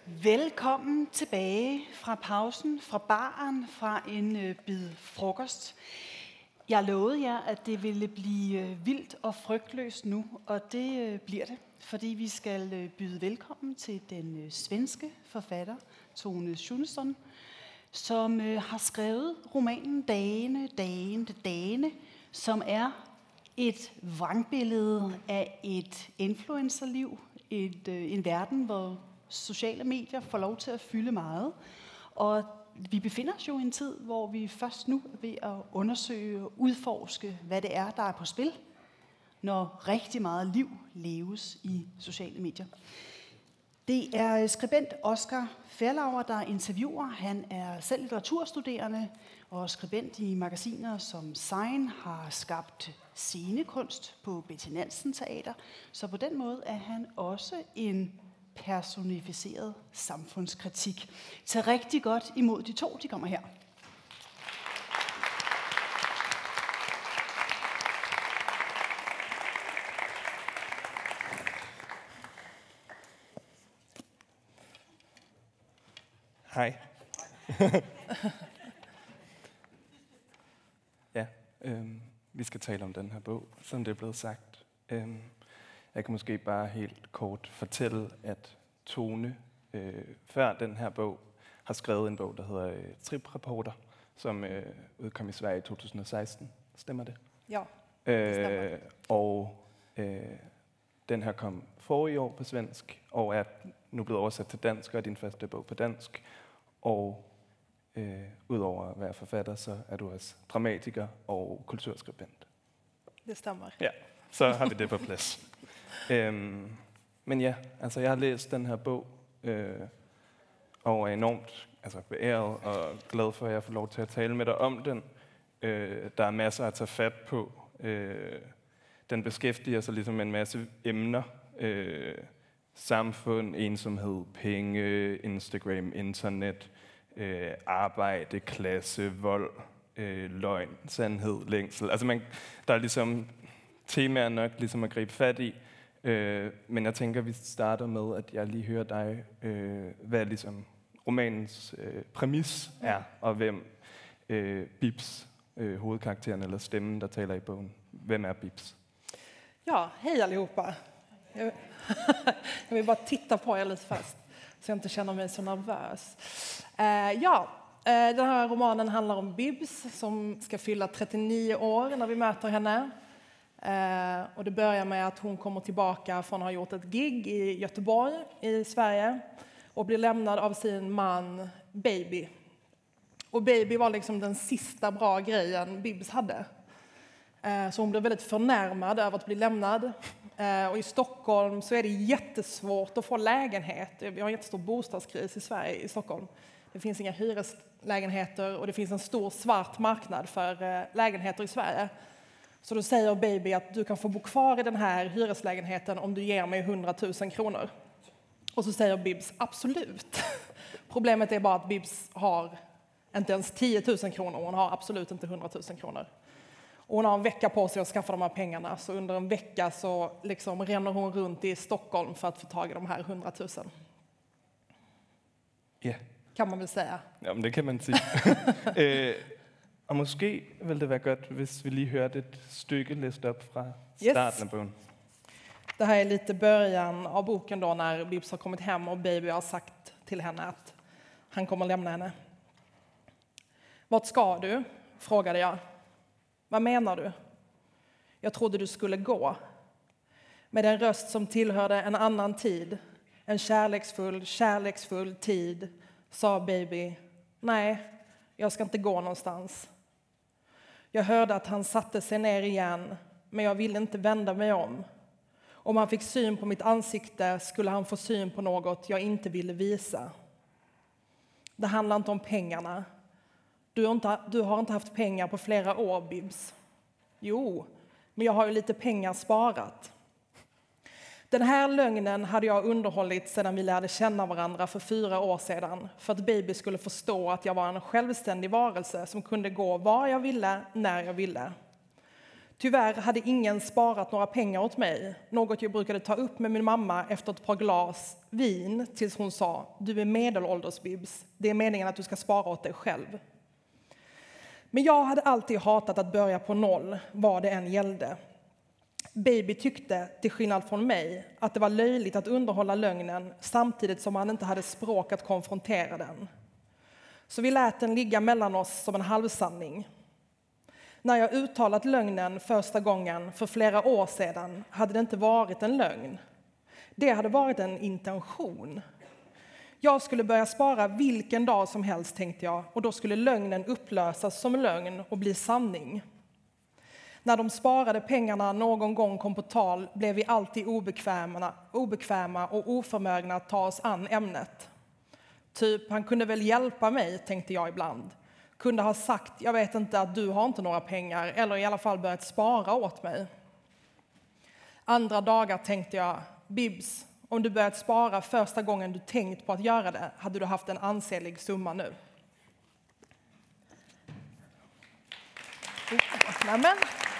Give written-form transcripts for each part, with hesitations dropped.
Velkommen tilbage fra pausen, fra baren, fra en bid frokost. Jeg lovede jer, at det ville blive vildt og frygtløst nu, og det bliver det, fordi vi skal byde velkommen til den svenske forfatter Tone Schunstad, som har skrevet romanen Dagene, som er et vrangbillede af et influencerliv, en verden, hvor sociale medier får lov til at fylde meget. Og vi befinder os jo i en tid, hvor vi først nu er ved at undersøge og udforske, hvad det er, der er på spil, når rigtig meget liv leves i sociale medier. Det er skribent Oscar Ferlauer, der interviewer. Han er selv litteraturstuderende og skribent i magasiner som Sign, har skabt scenekunst på Betty Nansen Teater. Så på den måde er han også en personificeret samfundskritik. Tag rigtig godt imod de to, de kommer her. Hej. Ja, vi skal tale om den her bog, som det er blevet sagt. Jeg kan måske bare helt kort fortælle, at Tone før den her bog har skrevet en bog, der hedder Triprapporter, som udkom i Sverige i 2016. Stemmer det? Ja, det stemmer. Og den her kom forrige år på svensk, og er nu blevet oversat til dansk, og er din første bog på dansk. Og udover at være forfatter, så er du også dramatiker og kulturskribent. Det stemmer. Ja, så har vi det på plads. Men ja, altså jeg har læst den her bog, og er enormt beæret og glad for, at jeg får lov til at tale med dig om den. Der er masser at tage fat på. Den beskæftiger sig ligesom med en masse emner. Samfund, ensomhed, penge, Instagram, internet, arbejde, klasse, vold, løgn, sandhed, længsel. Altså der er ligesom temaer nok ligesom at gribe fat i. Men jeg tænker, vi starter med, at jeg lige hører dig, hvad ligesom romanens præmis er, og hvem Bibs, hovedkarakteren eller stemmen, der taler i bogen. Hvem er Bibs? Ja, hej allihopa. Jag vill bara titta på er lite fast, så jag inte känner mig så nervös. Den här romanen handlar om Bibs som ska fylla 39 år när vi möter henne. Och det börjar med att hon kommer tillbaka från att ha gjort ett gig i Göteborg i Sverige och blir lämnad av sin man Baby. Och Baby var liksom den sista bra grejen Bibs hade. Så hon blev väldigt förnärmad över att bli lämnad. Och i Stockholm så är det jättesvårt att få lägenhet. Vi har en jättestor bostadskris i Sverige, i Stockholm. Det finns inga hyreslägenheter och det finns en stor svart marknad för lägenheter i Sverige. Så då säger Baby att du kan få bo kvar i den här hyreslägenheten om du ger mig 100 000 kronor. Och så säger Bibs absolut. Problemet är bara att Bibs har inte ens 10 000 kronor. Hon har absolut inte 100 000 kronor. Och hon har en vecka på sig att skaffa de här pengarna. Så under en vecka så liksom ränner hon runt i Stockholm för att få tag i de här 100 000. Ja. Kan man väl säga. Ja, men det kan man sige. Og måske vil det være godt, hvis vi lige hørte et stykke læst op fra starten af bogen. Det här är lite början av boken då, när Bibs har kommit hem och Baby har sagt till henne att han kommer lämna henne. Vart ska du? Frågade jag. Vad menar du? Jag trodde du skulle gå. Med en röst som tillhörde en annan tid, en kärleksfull tid, sa Baby, nej, jag ska inte gå någonstans. Jag hörde att han satte sig ner igen, men jag ville inte vända mig om. Om han fick syn på mitt ansikte skulle han få syn på något jag inte ville visa. Det handlar inte om pengarna. Du har inte haft pengar på flera år, Bibs. Jo, men jag har ju lite pengar sparat. Den här lögnen hade jag underhållit sedan vi lärde känna varandra för 4 år sedan. För att Baby skulle förstå att jag var en självständig varelse som kunde gå var jag ville, när jag ville. Tyvärr hade ingen sparat några pengar åt mig, något jag brukade ta upp med min mamma efter ett par glas vin tills hon sa: du är medelålders, Bibs. Det är meningen att du ska spara åt dig själv. Men jag hade alltid hatat att börja på noll, vad det än gällde. Baby tyckte, till skillnad från mig, att det var löjligt att underhålla lögnen samtidigt som han inte hade språk att konfrontera den. Så vi lät den ligga mellan oss som en halvsanning. När jag uttalat lögnen första gången för flera år sedan hade det inte varit en lögn. Det hade varit en intention. Jag skulle börja spara vilken dag som helst, tänkte jag, och då skulle lögnen upplösas som lögn och bli sanning. När de sparade pengarna någon gång kom på tal blev vi alltid obekväma och oförmögna att ta oss an ämnet. Typ, han kunde väl hjälpa mig, tänkte jag ibland. Kunde ha sagt, jag vet inte, att du har inte några pengar, eller i alla fall börjat spara åt mig. Andra dagar tänkte jag, Bibs, om du börjat spara första gången du tänkt på att göra det, hade du haft en ansenlig summa nu. Nämen.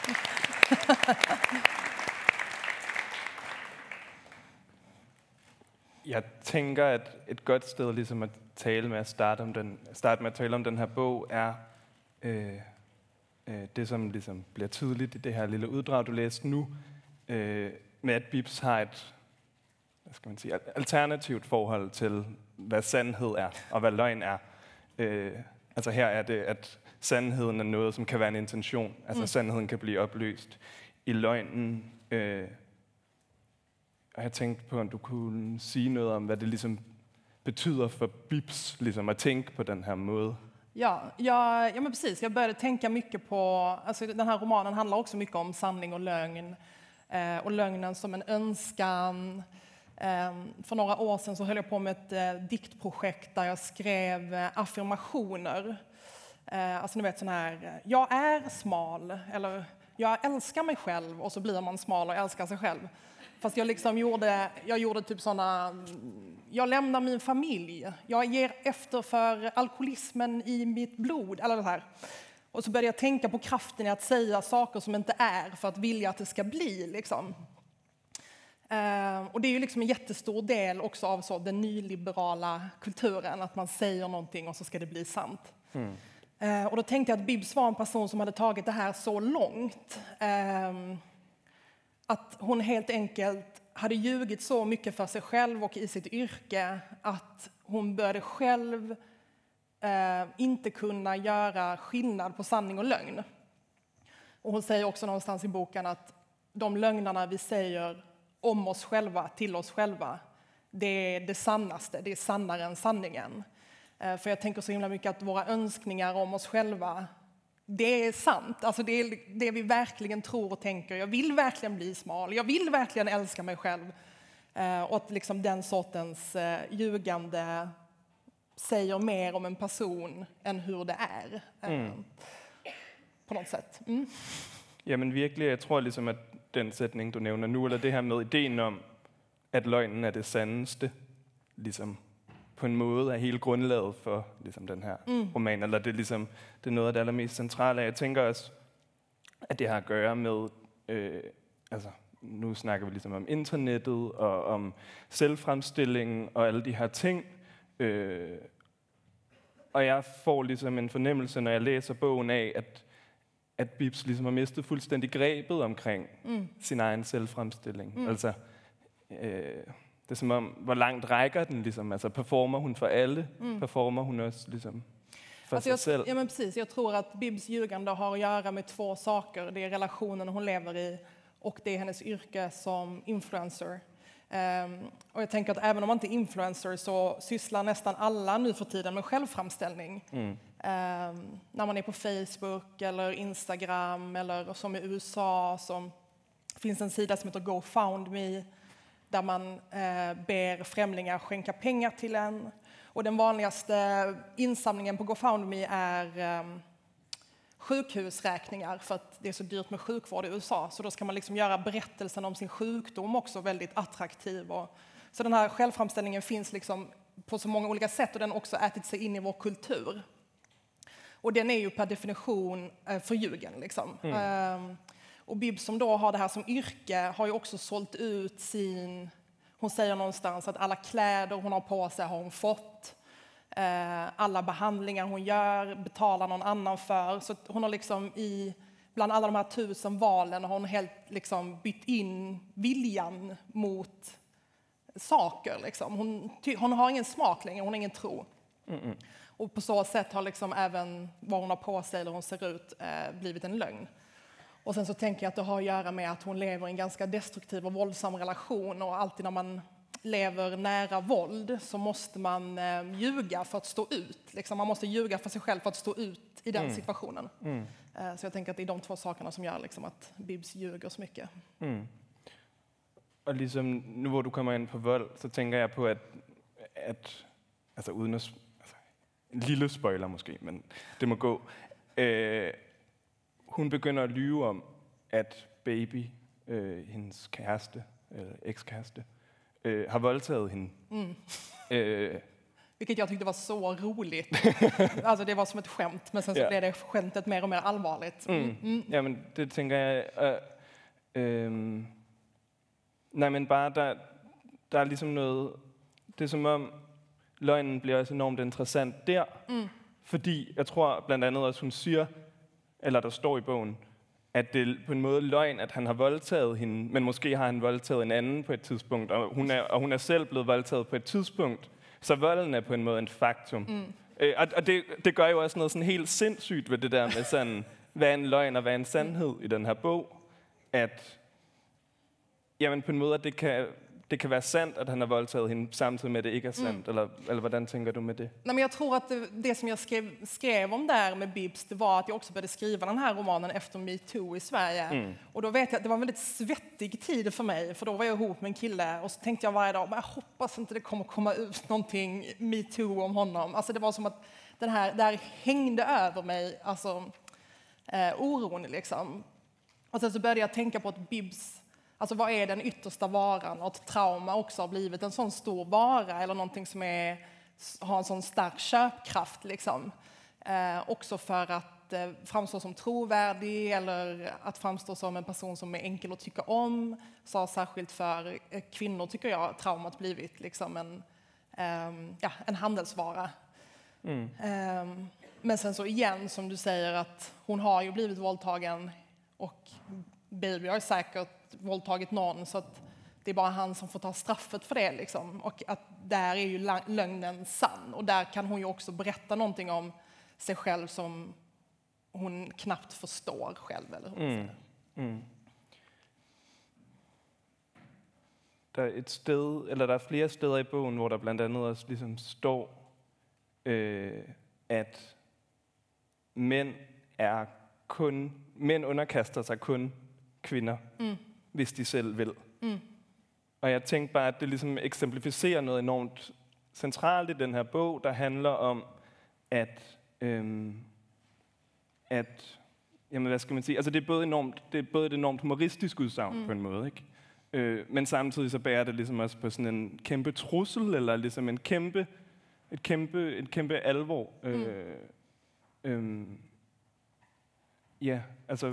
Jeg tænker, at et godt sted ligesom at starte med at tale om den her bog, er det, som ligesom bliver tydeligt i det her lille uddrag, du læste nu, med at Bibs har et alternativt forhold til, hvad sandhed er, og hvad løgn er. Altså her er det, at sandheden er noget, som kan være en intention. Altså sandheden kan blive opløst. I løgnen, og jeg tænkte på, om du kunne sige noget om, hvad det ligesom betyder för Bibs liksom, att tänka på den här måde. Ja, men precis. Jag började tänka mycket på... Alltså, den här romanen handlar också mycket om sanning och lögn. Och lögnen som en önskan. För några år sedan så höll jag på med ett diktprojekt där jag skrev affirmationer. Alltså ni vet sån här, jag är smal, eller jag älskar mig själv, och så blir man smal och älskar sig själv. Fast jag liksom gjorde typ såna, jag lämnar min familj, jag ger efter för alkoholismen i mitt blod, eller det här. Och så började jag tänka på kraften i att säga saker som inte är, för att vilja att det ska bli liksom. Och det är ju liksom en jättestor del också av så den nyliberala kulturen, att man säger någonting och så ska det bli sant. Och då tänkte jag att Bibs var en person som hade tagit det här så långt. Att hon helt enkelt hade ljugit så mycket för sig själv och i sitt yrke att hon började själv inte kunna göra skillnad på sanning och lögn. Och hon säger också någonstans i boken att de lögnerna vi säger om oss själva, till oss själva, det är det sannaste, det är sannare än sanningen. För jag tänker så himla mycket att våra önskningar om oss själva, det är sant. Alltså det är det vi verkligen tror och tänker. Jag vill verkligen bli smal, jag vill verkligen älska mig själv. Och att liksom den sortens ljugande säger mer om en person än hur det är. På något sätt. Ja, men virkelig, jeg tror ligesom, at den sætning, du nævner nu, eller det her med ideen om, at løgnen er det sandeste, ligesom på en måde er hele grundlaget for ligesom den her roman, eller det, ligesom, det er noget af det allermest centrale. Jeg tænker også, at det har at gøre med, altså nu snakker vi ligesom om internettet, og om selvfremstillingen, og alle de her ting. Og jeg får ligesom en fornemmelse, når jeg læser bogen af, at Bibs ligesom har mistet fuldstændig grebet omkring sin egen selvfremstilling. Altså, det er som om, hvor langt rækker den liksom? Altså, performer hun för alle? Performer hun också liksom för sig själv? Ja, men precis. Jag tror att Bibs ljugande har att göra med två saker. Det är relationen hon lever i och det är hennes yrke som influencer. Och jag tänker att även om man inte är influencer så sysslar nästan alla nu för tiden med självframställning. När man är på Facebook eller Instagram eller som i USA så finns en sida som heter GoFundMe där man ber främlingar skänka pengar till en. Och den vanligaste insamlingen på GoFundMe är sjukhusräkningar, för att det är så dyrt med sjukvård i USA. Så då ska man liksom göra berättelsen om sin sjukdom också väldigt attraktiv. Så den här självframställningen finns liksom på så många olika sätt, och den har också ätit sig in i vår kultur. Och den är ju per definition förljugen liksom. Och Bibs som då har det här som yrke har ju också sålt ut sin... Hon säger någonstans att alla kläder hon har på sig har hon fått. Alla behandlingar hon gör betalar någon annan för. Så hon har liksom bland alla de här 1000 valen har hon helt liksom bytt in viljan mot saker. Liksom. Hon har ingen smak längre, hon har ingen tro. Och på så sätt har liksom även vad hon har på sig eller hon ser ut blivit en lögn. Och sen så tänker jag att det har att göra med att hon lever i en ganska destruktiv och våldsam relation. Och alltid när man lever nära våld så måste man ljuga för att stå ut. Liksom, man måste ljuga för sig själv för att stå ut i den situationen. Så jag tänker att det är de 2 sakerna som gör liksom, att Bibs ljuger så mycket. Och liksom, nu hvor du kommer ind på vold, så tænker jeg på, at altså uden at, altså, en lille spoiler måske, men det må gå. Hun begynder at lyve om, at Baby, hendes kæreste, eller ekskæreste, har voldtaget hende. Vilket jag tyckte var så roligt. Alltså det var som ett skämt, men sen så blev det skämtet mer och mer allvarligt. Ja, men det tænker jeg... nej, men bare, der er ligesom noget... Det er som om, løgnen bliver også enormt interessant der. Fordi jeg tror blandt andet også, hun siger, eller der står i bogen, at det er på en måde løgn, at han har voldtaget hende, men måske har han voldtaget en anden på et tidspunkt, og hun er selv blevet voldtaget på et tidspunkt. Så volden er på en måde en faktum. Og det gør jo også noget sådan helt sindssygt ved det der med sådan, hvad er en løgn og hvad er en sandhed i den her bog, at jamen på en måde, at det kan være sant, at han har voldtaget hende, samtidig med, at det ikke er sandt. Eller hvordan tänker du med det? Nej, men jag tror att det som jag skrev om där med Bibs, det var att jag också började skriva den här romanen efter MeToo i Sverige. Och då vet jag att det var en väldigt svettig tid för mig, för då var jag ihop med en kille och så tänkte jag varje dag, men jag hoppas inte det kommer komma ut någonting MeToo om honom. Alltså det var som att det här hängde över mig, alltså oron liksom. Och sen så började jag tänka på att Bibs, alltså vad är den yttersta varan? Och att trauma också har blivit en sån stor vara eller någonting som har en sån stark köpkraft. Liksom. Också för att framstå som trovärdig eller att framstå som en person som är enkel att tycka om. Så särskilt för kvinnor tycker jag traumat blivit liksom en handelsvara. Men sen så igen som du säger att hon har ju blivit våldtagen och Baby har säkert våldtagit någon så att det är bara han som får ta straffet för det liksom. Och att där är ju lögnen sann och där kan hon ju också berätta någonting om sig själv som hon knappt förstår själv eller hur Der er et sted, eller der er flere steder i bogen, hvor der blandt andet også ligesom står, at mænd underkaster sig kun kvinder, hvis de selv vil. Og jeg tænkte bare, at det ligesom eksemplificerer noget enormt centralt i den her bog, der handler om, at jamen hvad skal man sige, altså det er både et enormt humoristisk udsagn på en måde, ikke? Men samtidig så bærer det ligesom også på sådan en kæmpe trussel, eller ligesom et kæmpe alvor. Ja, altså...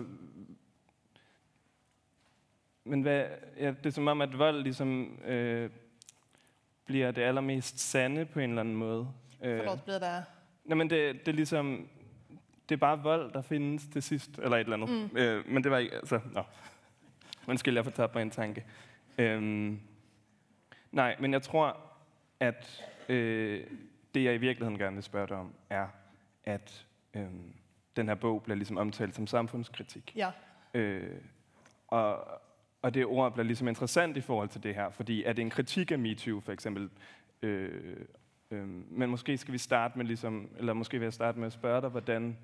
Men det er som om, at vold ligesom bliver det allermest sande på en eller anden måde. Förlåt, blir det? Nej, men det er ligesom... Det er bare vold, der findes til sidst, eller et eller andet. Men det var ikke... Altså, undskyld, jeg fortabte mig en tanke. Nej, men jeg tror, at det, jeg i virkeligheden gerne vil spørge dig om, er, at den her bog bliver ligesom omtalt som samfundskritik. Ja. Og det ord bliver ligesom interessant i forhold til det her, fordi er det en kritik af MeToo for eksempel? Men måske skal vi starte med ligesom, eller måske vil jeg starte med at spørge dig,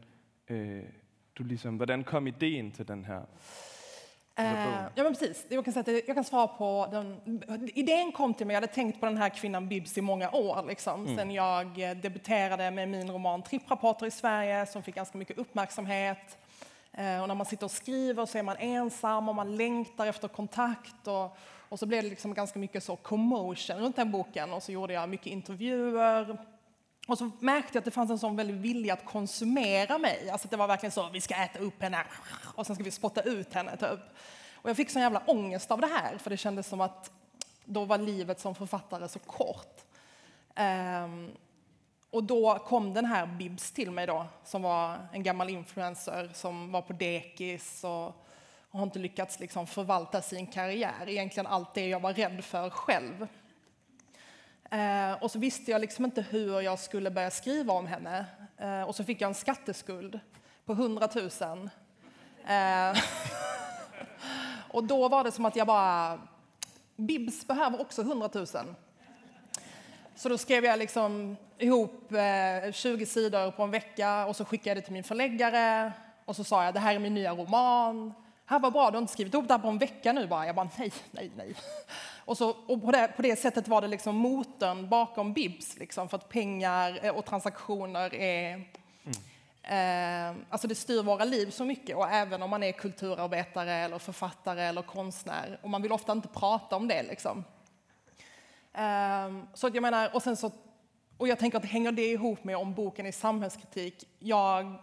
hvordan kom idén till den här? Ja men precis, jag kan svara på idén kom till mig, jag hade tänkt på den här kvinnan Bibs i många år liksom. Sen jag debuterade med min roman Tripprapporter i Sverige som fick ganska mycket uppmärksamhet. Och när man sitter och skriver så är man ensam och man längtar efter kontakt och så blev det liksom ganska mycket så commotion runt den boken och så gjorde jag mycket intervjuer Och så märkte jag att det fanns en sån väldigt vilja att konsumera mig. Alltså det var verkligen så, vi ska äta upp henne och sen ska vi spotta ut henne typ. Och jag fick sån jävla ångest av det här, för det kändes som att då var livet som författare så kort. Och då kom den här Bibs till mig då, som var en gammal influencer som var på dekis och har inte lyckats liksom förvalta sin karriär. Egentligen allt det jag var rädd för själv. Och så visste jag liksom inte hur jag skulle börja skriva om henne. Och så fick jag en skatteskuld på 100 000. Och då var det som att jag bara, Bibs behöver också 100 000. Så då skrev jag liksom ihop 20 sidor på en vecka och så skickade jag det till min förläggare. Och så sa jag, det här är min nya roman. Här var bra, du har inte skrivit ihop det här på en vecka nu bara. Jag bara, nej. Och på det sättet var det liksom motorn bakom Bibs. Liksom, för att pengar och transaktioner är... alltså det styr våra liv så mycket. Och även om man är kulturarbetare eller författare eller konstnär. Och man vill ofta inte prata om det liksom. Så att jag menar, och jag tänker att hänger det ihop med om boken är samhällskritik. Jag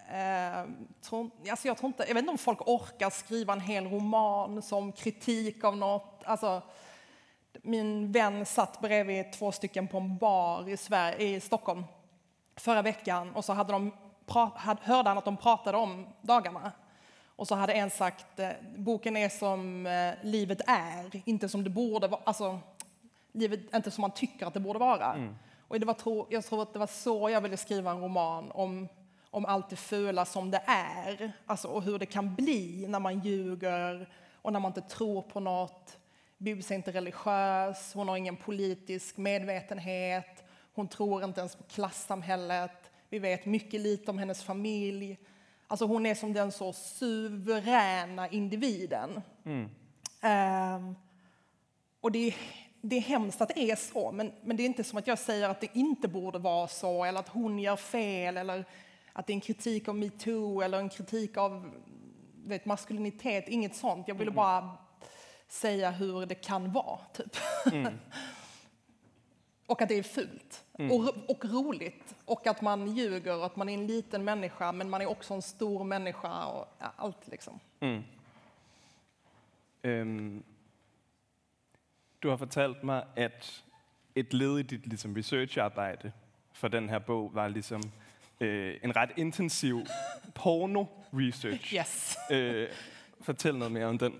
vet inte om folk orkar skriva en hel roman som kritik av något. Alltså, min vän satt bredvid 2 stycken på en bar i Stockholm förra veckan och så hörde han att de pratade om dagarna. Och så hade en sagt, boken är som livet är, inte som det borde vara. Alltså, livet är inte som man tycker att det borde vara. Och jag tror att det var så jag ville skriva en roman om allt det fula som det är. Alltså, och hur det kan bli när man ljuger och när man inte tror på något. Bibs är inte religiös, hon har ingen politisk medvetenhet. Hon tror inte ens på klassamhället. Vi vet mycket lite om hennes familj. Alltså hon är som den så suveräna individen. Och det är hemskt att det är så, men det är inte som att jag säger att det inte borde vara så, eller att hon gör fel, eller att det är en kritik av MeToo, eller en kritik av maskulinitet, inget sånt. Jag ville bara säga hur det kan vara, typ. Och att det är fult och roligt, och att man ljuger, och att man är en liten människa, men man är också en stor människa, och allt liksom. Du har fortalt mig, at et led i dit ligesom, researcharbejde for den her bog var ligesom, en ret intensiv porno-research. Yes. Fortæl noget mere om den.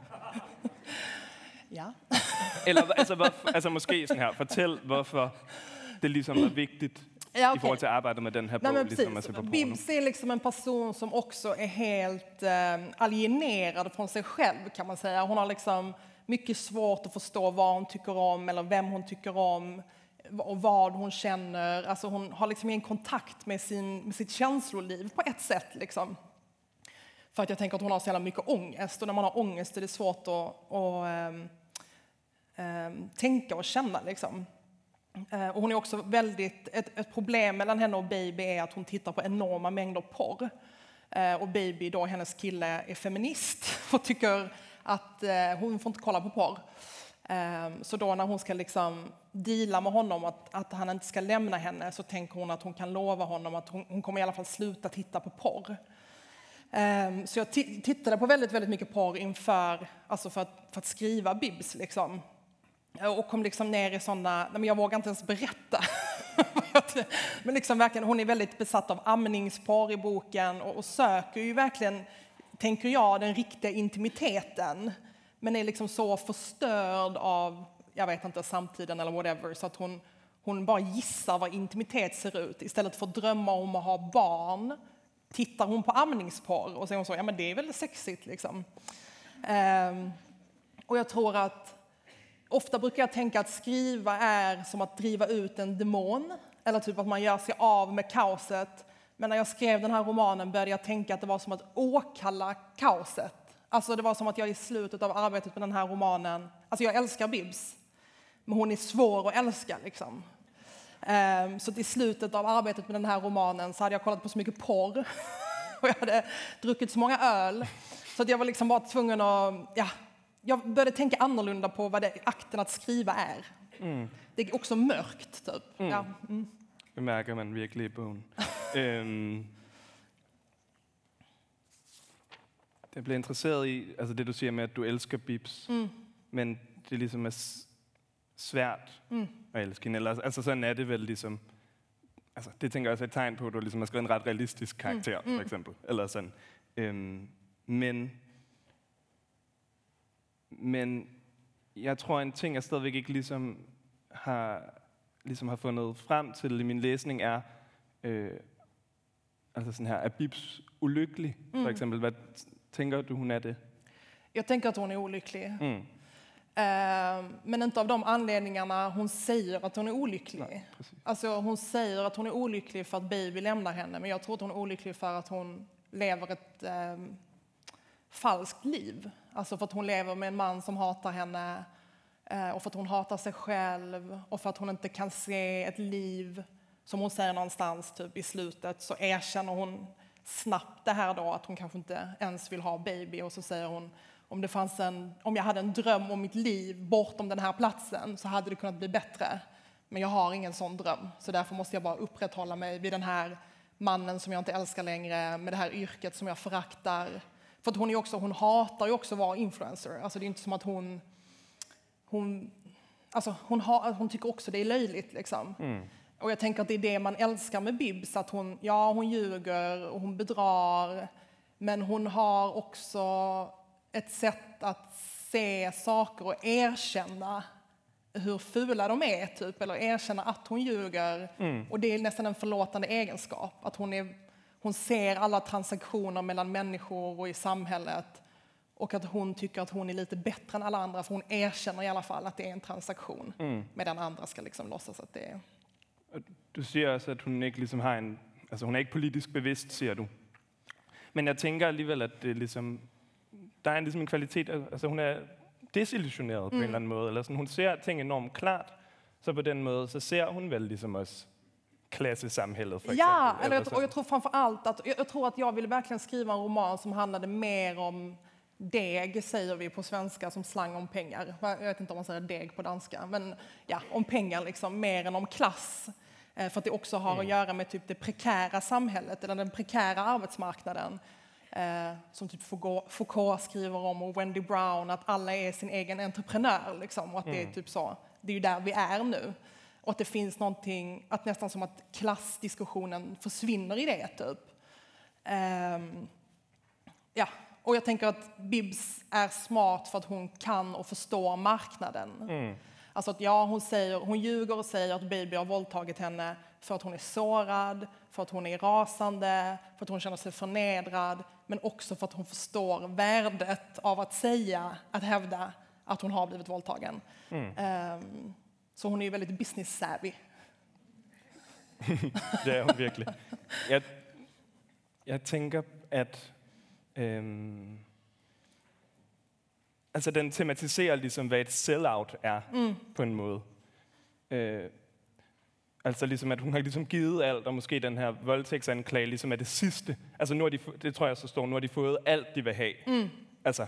Ja. Eller altså måske sådan her, fortæl hvorfor det liksom var vigtigt i forhold till arbejdet med den här boken. Liksom, alltså Bibs är liksom en person som också är helt alienerad från sig själv, kan man säga. Hon har liksom mycket svårt att förstå vad hon tycker om eller vem hon tycker om och vad hon känner. Alltså hon har liksom ingen kontakt med sitt känsloliv på ett sätt. Liksom. För att jag tänker att hon har så jävla mycket ångest. Och när man har ångest är det svårt att tänka och känna. Liksom. Och hon är också väldigt... Ett problem mellan henne och Baby är att hon tittar på enorma mängder porr. Och Baby, då hennes kille, är feminist och tycker att hon får inte kolla på porr. Så då när hon ska liksom deala med honom att han inte ska lämna henne, så tänker hon att hon kan lova honom att hon kommer i alla fall sluta titta på porr. Så jag tittade på väldigt, väldigt mycket porr inför, alltså för att skriva Bibs liksom. Och kom liksom ner i sådana, men jag vågar inte ens berätta. Men liksom verkligen, hon är väldigt besatt av amningsporr i boken och söker ju verkligen, tänker jag, den riktiga intimiteten. Men är liksom så förstörd av, jag vet inte, samtiden eller whatever, så att hon bara gissar vad intimitet ser ut. Istället för att drömma om att ha barn tittar hon på amningsporr och säger hon så, ja men det är väl sexigt liksom. Och jag tror att ofta brukar jag tänka att skriva är som att driva ut en demon, eller typ att man gör sig av med kaoset. Men när jag skrev den här romanen började jag tänka att det var som att åkalla kaoset. Alltså det var som att jag i slutet av arbetet med den här romanen, alltså jag älskar Bibs, men hon är svår att älska liksom. Så i slutet av arbetet med den här romanen så hade jag kollat på så mycket porr och jag hade druckit så många öl, så att jag var liksom bara tvungen att, jag började tänka annorlunda på vad akten att skriva är. Det är också mörkt typ. Det mærker man virkelig i bogen. Jeg bliver interesseret i, altså det du siger med, at du elsker Bibs, men det ligesom er svært at elske hende. Eller, altså sådan er det vel ligesom, altså det tænker jeg også er et tegn på, at du ligesom har skrevet en ret realistisk karakter, for eksempel. Eller sådan. Men jeg tror, en ting, jeg stadigvæk ikke ligesom har fundet frem til i min læsning, er altså sådan her, er Bibs ulykkelig, for eksempel? Hvad tænker du, hun är det? Jag tänker att hon är olycklig. Men inte av de anledningarna hon säger att hon är olycklig. Nej, alltså hon säger att hon är olycklig för att Baby lämnar henne. Men jag tror att hon är olycklig för att hon lever ett falskt liv. Alltså för att hon lever med en man som hatar henne. Och för att hon hatar sig själv. Och för att hon inte kan se ett liv. Som hon säger någonstans typ i slutet så erkänner hon snabbt det här då att hon kanske inte ens vill ha Baby. Och så säger hon, om jag hade en dröm om mitt liv bortom den här platsen så hade det kunnat bli bättre. Men jag har ingen sån dröm. Så därför måste jag bara upprätthålla mig vid den här mannen som jag inte älskar längre. Med det här yrket som jag föraktar. För att hon hatar ju också att vara influencer. Alltså det är inte som att hon tycker också det är löjligt liksom. Och jag tänker att det är det man älskar med Bibs. Att hon ljuger och hon bedrar. Men hon har också ett sätt att se saker och erkänna hur fula de är typ. Eller erkänna att hon ljuger. Och det är nästan en förlåtande egenskap. Att hon ser alla transaktioner mellan människor och i samhället. Och att hon tycker att hon är lite bättre än alla andra. För hon erkänner i alla fall att det är en transaktion. Medan andra ska liksom låtsas att det är... Du siger også, at hun ikke ligesom har en... Altså hun er ikke politisk bevidst, siger du. Men jeg tænker alligevel, at det ligesom... Der er ligesom en kvalitet... Altså hun er desillusioneret på en eller anden måde. Eller sådan, hun ser ting enormt klart. Så på den måde, så ser hun vel ligesom også klassesamhället för exempel. Jag tror framförallt att jag tror att jag ville verkligen skriva en roman som handlade mer om deg, säger vi på svenska som slang om pengar. Jag vet inte om man säger deg på danska, men ja, om pengar liksom mer än om klass. För att det också har att göra med typ det prekära samhället eller den prekära arbetsmarknaden. Som typ Foucault skriver om och Wendy Brown, att alla är sin egen entreprenör liksom, och att det är typ så. Det är ju där vi är nu. Och att det finns någonting, att nästan som att klassdiskussionen försvinner i det typ. Och jag tänker att Bibs är smart för att hon kan och förstår marknaden. Alltså att hon ljuger och säger att Baby har våldtagit henne för att hon är sårad, för att hon är rasande, för att hon känner sig förnedrad, men också för att hon förstår värdet av att hävda att hon har blivit våldtagen. Så hon är ju väldigt business savvy. Det är hon verkligen. Jag tänker att altså den tematiserer ligesom hvad et sellout er på en måde. Altså ligesom at hun har ligesom givet alt, og måske den her voldtægtsanklage ligesom er det sidste. Altså nu har det tror jeg så står, nu har de fået alt de vil have. Altså.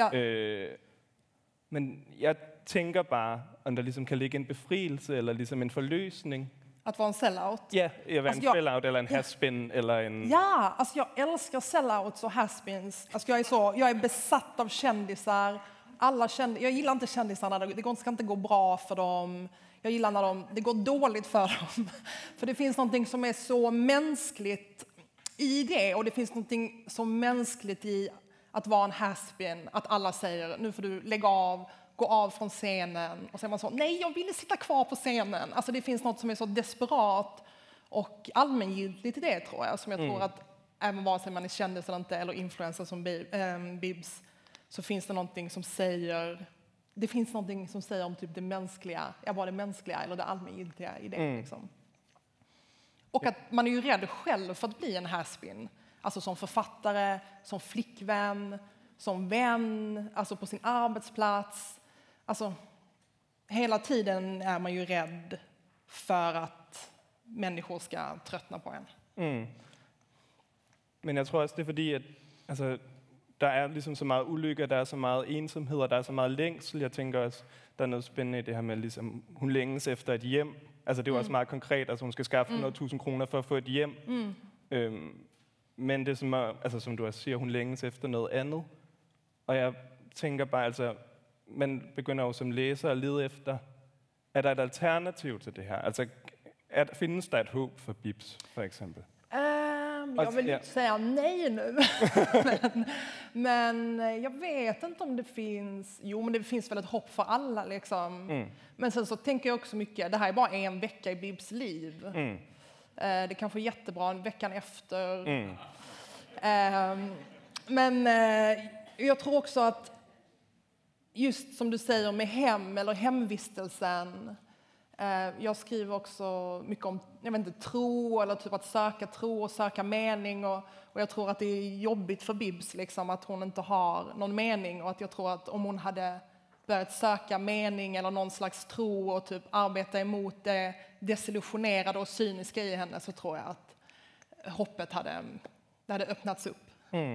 Men jeg tænker bare, om der ligesom kan ligge en befrielse eller ligesom en forløsning. Att vara en sellout? Ja, att vara en sellout eller en has-been eller en... Ja, alltså jag älskar sellouts och has-beens. Alltså jag är besatt av kändisar. Jag gillar inte kändisarna, det ska inte gå bra för dem. Jag gillar när det går dåligt för dem. För det finns någonting som är så mänskligt i det. Och det finns någonting så mänskligt i att vara en has-been. Att alla säger, nu får du lägga av, gå av från scenen. Och så är man så, nej jag ville sitta kvar på scenen. Alltså det finns något som är så desperat och allmängiltigt i det tror jag. Som jag tror att även vare sig man är kändis eller inte, eller influencer som Bibs, så finns det någonting som säger... Det finns någonting som säger om typ det mänskliga, bara det mänskliga eller det allmängiltiga i det. Liksom. Och att man är ju rädd själv för att bli en has-been. Alltså som författare, som flickvän, som vän, alltså på sin arbetsplats. Alltså hela tiden är man ju rädd för att människor ska tröttna på en. Men jag tror också det är fordi att alltså der er ligesom så meget ulykke, der er så meget ensomhed, og der er så meget længsel. Jeg tænker også, der er noget spændende i det her med, ligesom, hun længes efter et hjem, Altså det er jo også meget konkret, altså hun skal skaffe 100.000 kroner for at få et hjem. Men det er som, altså, som du også siger, hun længes efter noget andet. Og jeg tænker bare, altså, man begynder jo som læser at lede efter, er der et alternativ til det her? Altså, findes der et håb for Bibs, for eksempel? Jag vill inte säga nej nu. men jag vet inte om det finns... Jo, men det finns väl ett hopp för alla. Liksom. Men sen så tänker jag också mycket, det här är bara en vecka i Bibs liv. Det kanske är jättebra veckan efter. Men jag tror också att just som du säger med hem eller hemvistelsen. Jag skriver också mycket om, jag vet inte, tro eller typ att söka tro och söka mening. Och jag tror att det är jobbigt för Bibs liksom, att hon inte har någon mening. Och att jag tror att om hon hade börjat söka mening eller någon slags tro och typ arbeta emot det desillusionerade och cyniska i henne, så tror jag att hoppet hade öppnats upp.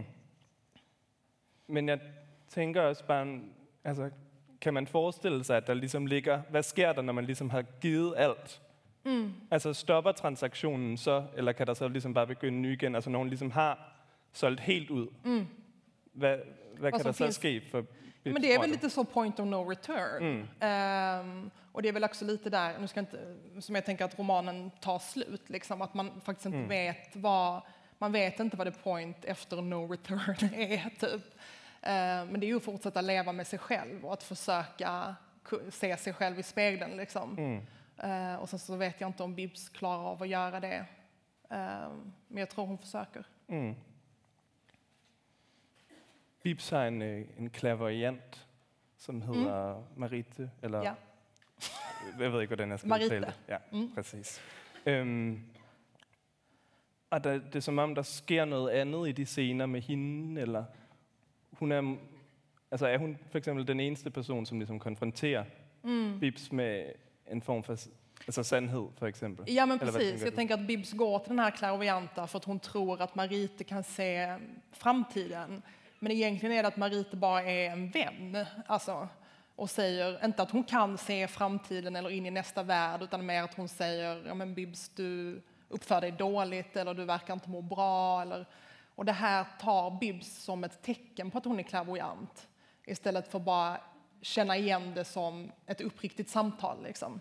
Men jeg tænker også bare, altså, kan man forestille sig, at der ligesom ligger, hvad sker der, når man ligesom har givet alt? Altså stopper transaktionen så, eller kan der så ligesom bare begynde ny igen? Altså når hun ligesom har solgt helt ud, hvad kan der så ske for Bibs? Men det är väl lite så point of no return. Och det är väl också lite där, nu ska inte, som jag tänker att romanen tar slut, liksom, att man faktiskt inte vet man vet inte vad det point efter no return är typ. Men det är ju att fortsätta leva med sig själv och att försöka se sig själv i spegeln liksom. Och sen så vet jag inte om Bibs klarar av att göra det. Men jag tror hon försöker. Bibs har en clairvoyant, som hedder Marite, eller Ja. Jeg ved ikke, hvordan jeg skal Marite. udtale det. Ja, præcis. Og det er som om, der sker noget andet i de scener med hende, eller hun er hun for eksempel den eneste person, som ligesom konfronterer Bibs med en form for sandhed, for eksempel? Ja, men precis. Jag tänker att Bibs går till den här clairvoyanta för att hon tror att Marite kan se framtiden. Men egentligen är det att Marite bara är en vän. Alltså, och säger inte att hon kan se framtiden eller in i nästa värld, utan mer att hon säger, ja men Bibs, du uppför dig dåligt eller du verkar inte må bra. Och det här tar Bibs som ett tecken på att hon är clairvoyant. Istället för bara känna igen det som ett uppriktigt samtal. Liksom.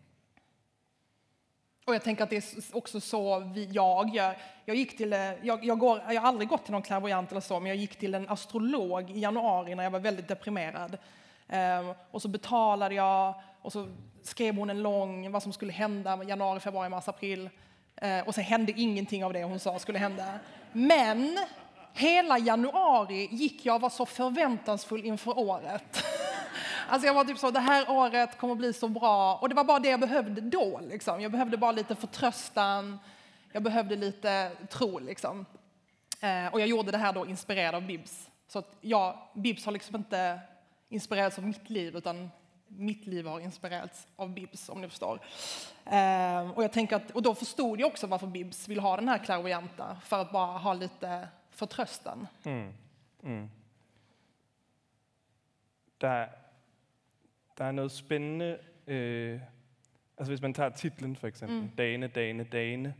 Och jag tänker att det är också så jag gör. Jag har aldrig gått till någon clairvoyant eller så, men jag gick till en astrolog i januari när jag var väldigt deprimerad. Och så betalade jag och så skrev hon en lång vad som skulle hända januari, februari, mars, april. Och sen hände ingenting av det hon sa skulle hända. Men hela januari gick jag och var så förväntansfull inför året. Alltså jag var typ så, det här året kommer bli så bra. Och det var bara det jag behövde då. Liksom. Jag behövde bara lite förtröstan. Jag behövde lite tro. Liksom. Och jag gjorde det här då inspirerad av Bibs. Så att Bibs har liksom inte inspirerats av mitt liv, utan mitt liv har inspirerats av Bibs, om ni förstår. Och jag tänker och då förstod jag också varför Bibs vill ha den här clairvoyanta, för att bara ha lite förtröstan. Der er noget spændende, altså hvis man tager titlen for eksempel, Dane.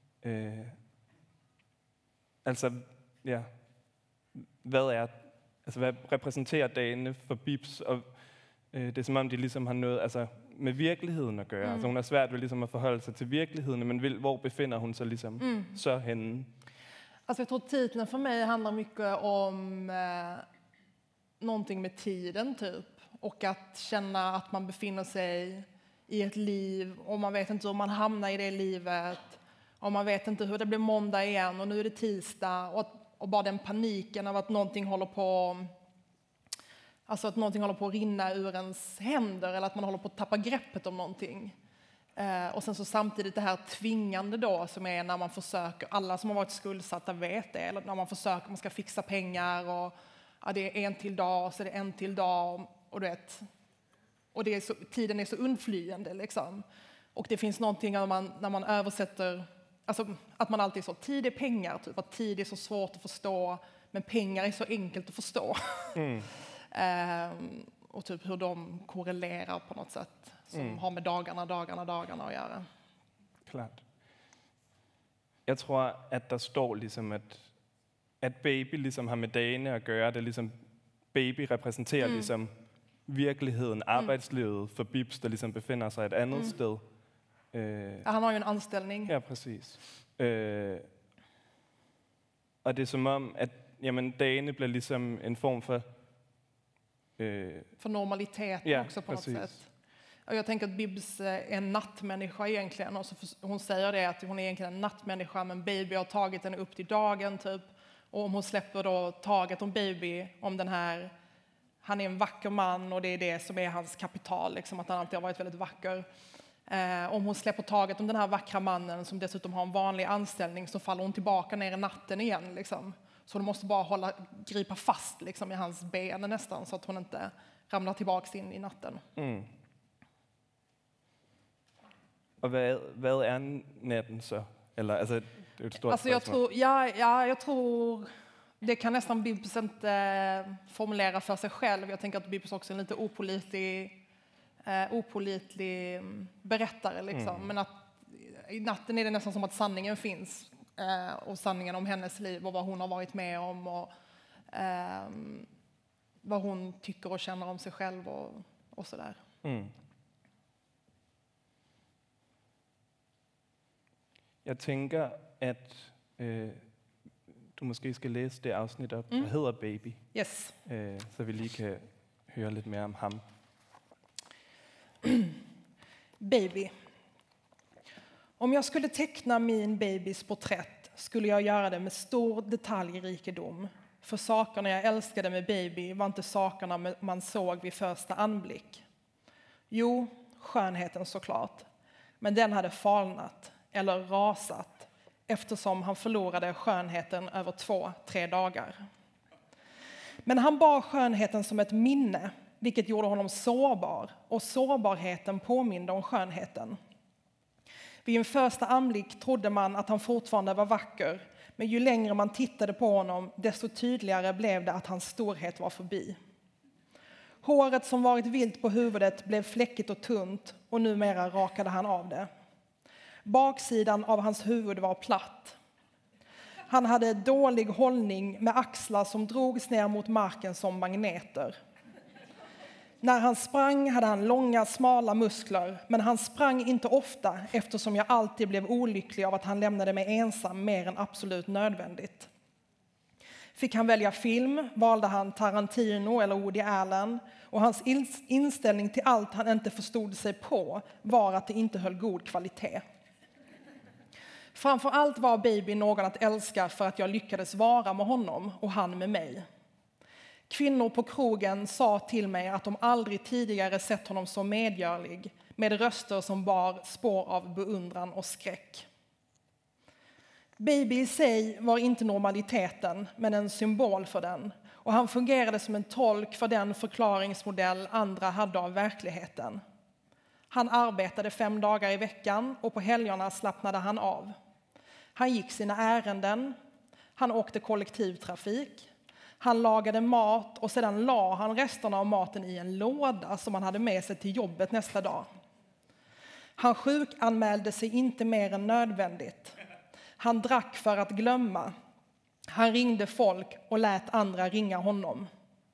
Altså, ja, hvad repræsenterer Dane for Bibs? Og det er som om, de ligesom har noget altså, med virkeligheden at gøre. Altså hun har svært ved ligesom at forholde sig til virkeligheden, men hvor befinder hun sig ligesom så henne? Alltså jag tror titeln för mig handlar mycket om någonting med tiden typ. Och att känna att man befinner sig i ett liv och man vet inte hur man hamnar i det livet. Och man vet inte hur det blir måndag igen och nu är det tisdag. Och bara den paniken av att någonting håller på att rinna ur ens händer, eller att man håller på att tappa greppet om någonting. Och sen så samtidigt det här tvingande då, som är när man försöker, alla som har varit skuldsatta vet det, eller när man försöker, man ska fixa pengar och det är en till dag, så är det en till dag. Och det är så, tiden är så undflyende liksom. Och det finns någonting när man översätter, alltså att man alltid är så, tid är pengar typ, att tid är så svårt att förstå, men pengar är så enkelt att förstå. och typ hur de korrelerar på något sätt som har med dagarna att göra. Klart. Jag tror att det står liksom att baby liksom har med dagene att göra. Det liksom baby representerar liksom verkligheten, arbetslivet för Bibs, der liksom befinder sig ett annat sted. Han har ju en anställning. Ja, precis. Och det är som om att dagene blir liksom en form för normalitet också på något sätt. Och jag tänker att Bibs är en nattmänniska egentligen. Och så hon säger det att hon är egentligen en nattmänniska, men baby har tagit henne upp till dagen typ. Och om hon släpper då taget om baby, om den här, han är en vacker man och det är det som är hans kapital, liksom, att han alltid har varit väldigt vacker. Om hon släpper taget om den här vackra mannen som dessutom har en vanlig anställning, så faller hon tillbaka ner i natten igen. Liksom. Så hon måste bara gripa fast liksom, i hans ben nästan, så att hon inte ramlar tillbaka in i natten. Och vad är natten så? Eller, alltså, det är ett stort jag tror det kan nästan Bibs inte formulera för sig själv. Jag tänker att Bibs också är en lite opålitlig berättare. Liksom. Men att i natten är det nästan som att sanningen finns. Och sanningen om hennes liv och vad hon har varit med om. Och vad hon tycker och känner om sig själv och sådär. Jag tänker att du måske ska läsa det avsnitt upp. Det heter Baby. Yes. Så vi lige kan höra lite mer om ham. Baby. Om jag skulle teckna min babys porträtt skulle jag göra det med stor detaljrikedom. För sakerna jag älskade med baby var inte sakerna man såg vid första anblick. Jo, skönheten såklart. Men den hade falnat, eller rasat, eftersom han förlorade skönheten över 2-3 dagar. Men han bar skönheten som ett minne, vilket gjorde honom sårbar, och sårbarheten påminde om skönheten. Vid en första anblick trodde man att han fortfarande var vacker, men ju längre man tittade på honom, desto tydligare blev det att hans storhet var förbi. Håret som varit vilt på huvudet blev fläckigt och tunt, och numera rakade han av det. Baksidan av hans huvud var platt. Han hade dålig hållning med axlar som drogs ner mot marken som magneter. När han sprang hade han långa, smala muskler, men han sprang inte ofta eftersom jag alltid blev olycklig av att han lämnade mig ensam mer än absolut nödvändigt. Fick han välja film valde han Tarantino eller Woody Allen, och hans inställning till allt han inte förstod sig på var att det inte höll god kvalitet. Framför allt var baby någon att älska för att jag lyckades vara med honom och han med mig. Kvinnor på krogen sa till mig att de aldrig tidigare sett honom så medgörlig, med röster som bar spår av beundran och skräck. Baby i sig var inte normaliteten, men en symbol för den. Och han fungerade som en tolk för den förklaringsmodell andra hade av verkligheten. Han arbetade 5 dagar i veckan och på helgerna slappnade han av. Han gick sina ärenden, han åkte kollektivtrafik, han lagade mat och sedan la han resterna av maten i en låda som han hade med sig till jobbet nästa dag. Han sjukanmälde sig inte mer än nödvändigt. Han drack för att glömma. Han ringde folk och lät andra ringa honom.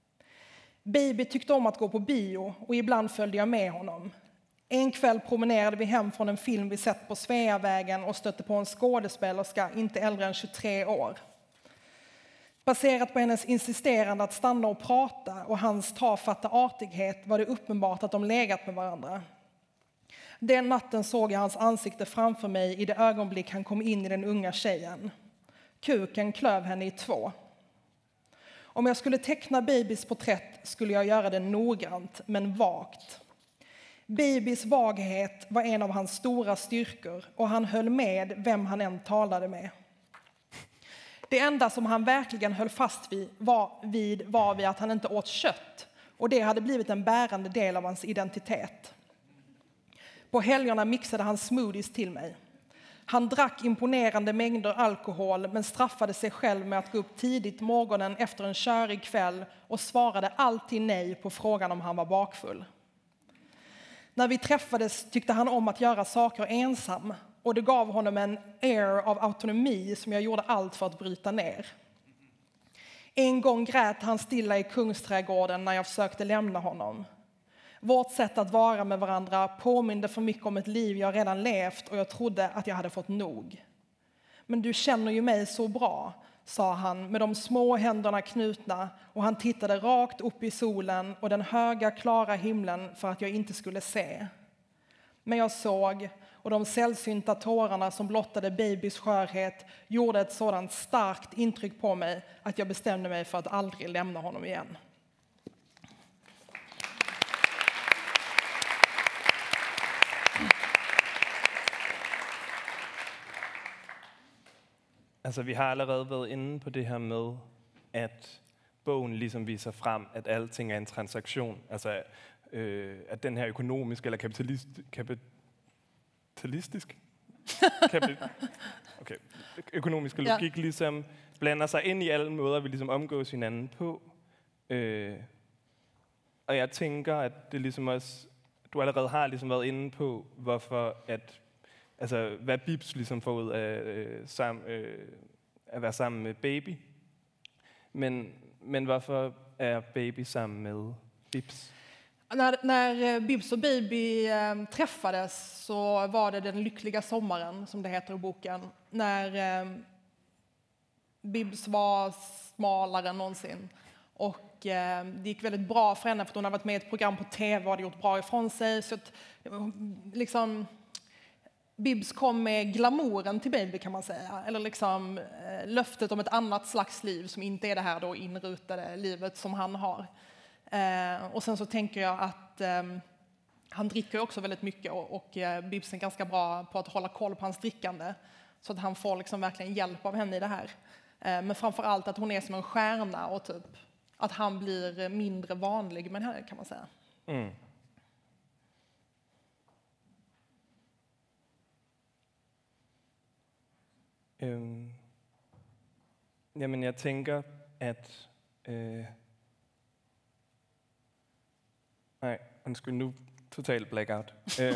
Baby tyckte om att gå på bio och ibland följde jag med honom. En kväll promenerade vi hem från en film vi sett på Sveavägen och stötte på en skådespelerska inte äldre än 23 år. Baserat på hennes insisterande att stanna och prata och hans tafatta artighet var det uppenbart att de legat med varandra. Den natten såg jag hans ansikte framför mig i det ögonblick han kom in i den unga tjejen. Kuken klöv henne i 2. Om jag skulle teckna babys porträtt skulle jag göra det noggrant men vagt. Babys vaghet var en av hans stora styrkor och han höll med vem han än talade med. Det enda som han verkligen höll fast vid var vid att han inte åt kött, och det hade blivit en bärande del av hans identitet. På helgerna mixade han smoothies till mig. Han drack imponerande mängder alkohol men straffade sig själv med att gå upp tidigt morgonen efter en körig kväll och svarade alltid nej på frågan om han var bakfull. När vi träffades tyckte han om att göra saker ensam och det gav honom en air av autonomi som jag gjorde allt för att bryta ner. En gång grät han stilla i Kungsträdgården när jag försökte lämna honom. Vårt sätt att vara med varandra påminde för mycket om ett liv jag redan levt och jag trodde att jag hade fått nog. Men du känner ju mig så bra, sa han med de små händerna knutna och han tittade rakt upp i solen och den höga klara himlen för att jag inte skulle se. Men jag såg och de sällsynta tårarna som blottade babys skörhet gjorde ett sådant starkt intryck på mig att jag bestämde mig för att aldrig lämna honom igen. Altså, vi har allerede været inde på det her med, at bogen ligesom viser frem, at alting er en transaktion. Altså, at den her økonomiske eller økonomiske logik ligesom blander sig ind i alle måder, vi ligesom omgås hinanden på. Og jeg tænker, at det ligesom også, du allerede har ligesom været inde på, hvorfor at altså, hvad Bibs ligesom får ud af at være sammen med Baby. Men hvorfor er Baby sammen med Bibs? När Bibs och Baby träffades så var det den lyckliga sommaren, som det heter i boken. När Bibs var smalare än någonsin. Och det gick väldigt bra för henne för att hon hade varit med i ett program på tv och hade gjort bra ifrån sig. Så att, liksom, Bibs kom med glamouren till Baby, kan man säga. Eller liksom löftet om ett annat slags liv som inte är det här då inrutade livet som han har. Och sen så tänker jag att han dricker också väldigt mycket och Bibs är ganska bra på att hålla koll på hans drickande. Så att han får liksom verkligen hjälp av henne i det här. Men framförallt att hon är som en stjärna och typ att han blir mindre vanlig med henne, kan man säga. Mm. Jamen, jeg tænker, at... Nej, undskyld, nu total blackout.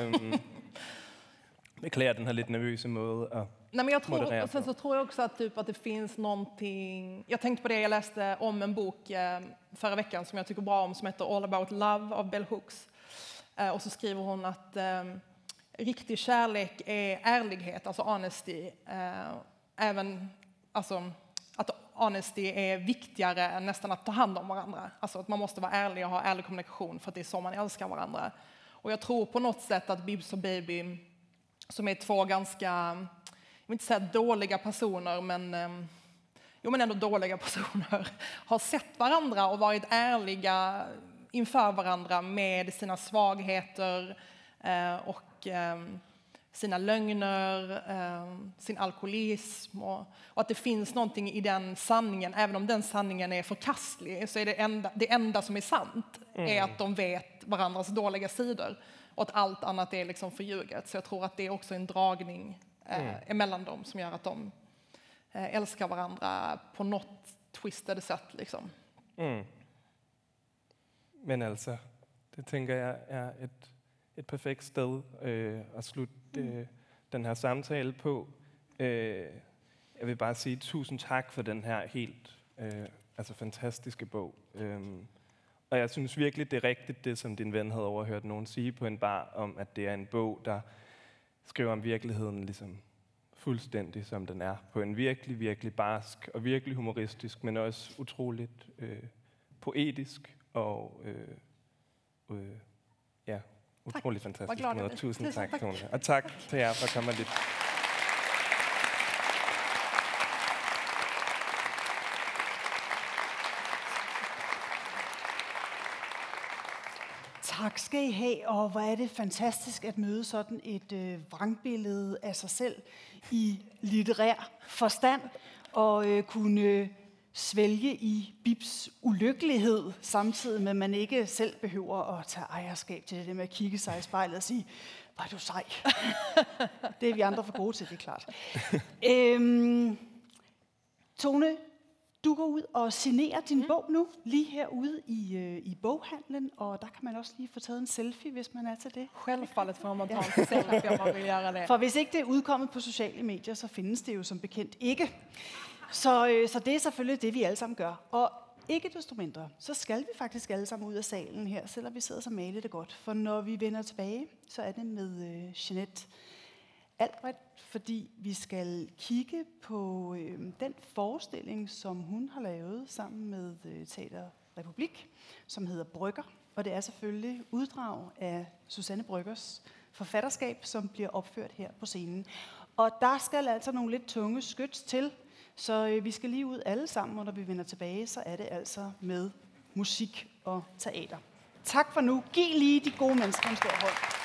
Beklagar den här lite nervösa måde att Nej, men jag tror, och sen så tror jag också att, typ, att det finns någonting... Jag tänkte på det, jag läste om en bok förra veckan som jag tycker bra om som heter All About Love av Bell Hooks. Och så skriver hon att riktig kärlek är ärlighet, alltså honesty. Även alltså, att honesty är viktigare än nästan att ta hand om varandra. Alltså att man måste vara ärlig och ha ärlig kommunikation för att det är så man älskar varandra. Och jag tror på något sätt att Bibs och Baby, som är två ganska, jag vill inte säga dåliga personer, men ändå dåliga personer, har sett varandra och varit ärliga inför varandra med sina svagheter och sina lögner, sin alkoholism och att det finns någonting i den sanningen, även om den sanningen är förkastlig, så är det enda som är sant är att de vet varandras dåliga sidor och att allt annat är liksom förljuget. Så jag tror att det är också en dragning emellan dem som gör att de älskar varandra på något twisted sätt liksom. Men alltså, det tänker jag är ett perfekt sted at slutte den her samtale på. Jeg vil bare sige tusind tak for den her helt fantastiske bog. Og jeg synes virkelig, det er rigtigt, det som din ven havde overhørt nogen sige på en bar, om at det er en bog, der skriver om virkeligheden ligesom fuldstændig som den er. På en virkelig, virkelig barsk og virkelig humoristisk, men også utroligt poetisk og utroligt fantastisk måde. Tusind tak, Tone. Og tak til jer for at komme lidt. Tak skal I have, og hvor er det fantastisk at møde sådan et vrangbillede af sig selv i litterær forstand, og kunne svælge i Bibs ulykkelighed, samtidig med, at man ikke selv behøver at tage ejerskab til det med at kigge sig i spejlet og sige, Hvor er du sej. Det er vi andre for gode til, det er klart. Tone, du går ud og signerer din bog nu, lige herude i boghandlen, og der kan man også lige få taget en selfie, hvis man er til det. Självfallet får man ta en selfie om man vill göra det. For hvis ikke det er udkommet på sociale medier, så findes det jo som bekendt ikke. Så det er selvfølgelig det, vi alle sammen gør. Og ikke desto mindre, så skal vi faktisk alle sammen ud af salen her, selvom vi sidder så malet det godt. For når vi vender tilbage, så er det med Jeanette Albrecht, fordi vi skal kigge på den forestilling, som hun har lavet sammen med Teater Republik, som hedder Brygger. Og det er selvfølgelig uddrag af Susanne Bryggers forfatterskab, som bliver opført her på scenen. Og der skal altså nogle lidt tunge skyts til, så vi skal lige ud alle sammen, og når vi vender tilbage, så er det altså med musik og teater. Tak for nu. Giv lige de gode mennesker en stor hånd.